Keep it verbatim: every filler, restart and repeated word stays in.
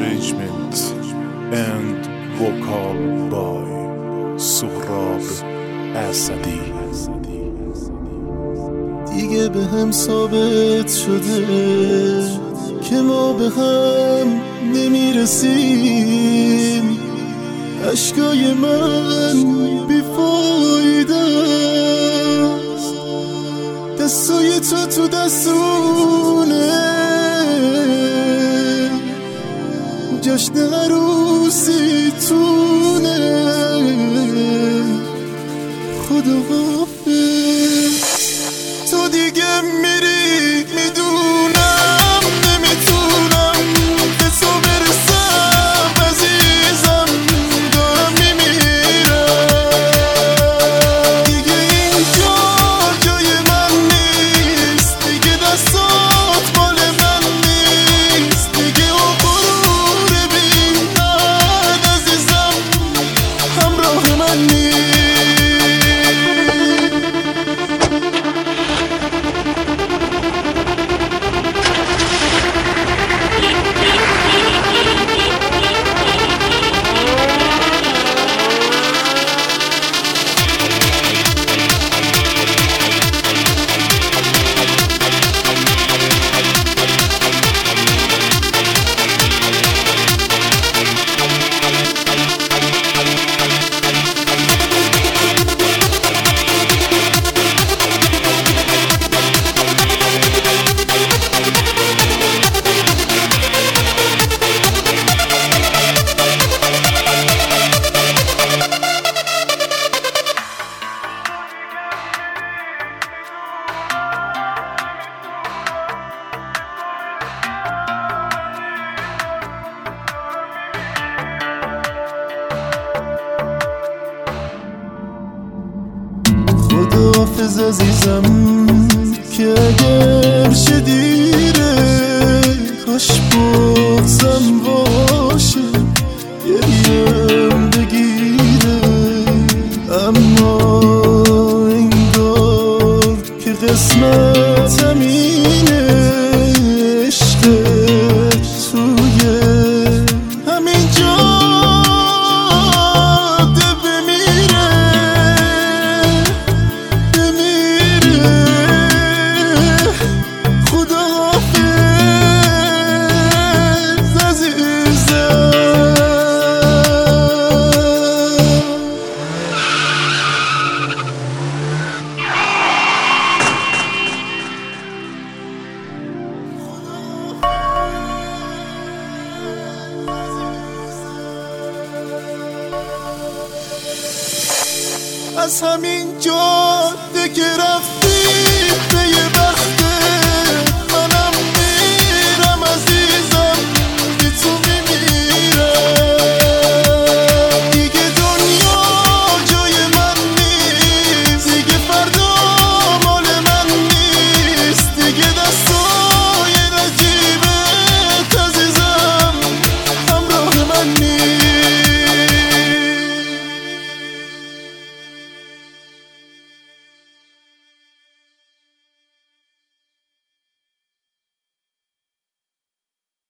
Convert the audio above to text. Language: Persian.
Arrangement and vocal by سهراب اسدی. دیگه به هم ثابت شده که ما به هم نمیرسیم. اشکای من بیفایده است، دستای تو تو دستونه، جشن عروسی تونه. خدا حافظ، تو دیگه میری میدونم، نمیتونم به تو برسم عزیزم، دارم میمیرم. دیگه اینجا جای من نیست، دیگه دستات مال من نیست، دیگه اون غرور بی‌حد عزیزم همراه من نیست. خداحافظ عزیزم که اگر شه دیره، کاش بغضم باشه گریم بگیره. اما انگار که قسمت همینه، عشق توی همین جاده بمیره. از همین جاده که رفتی به یه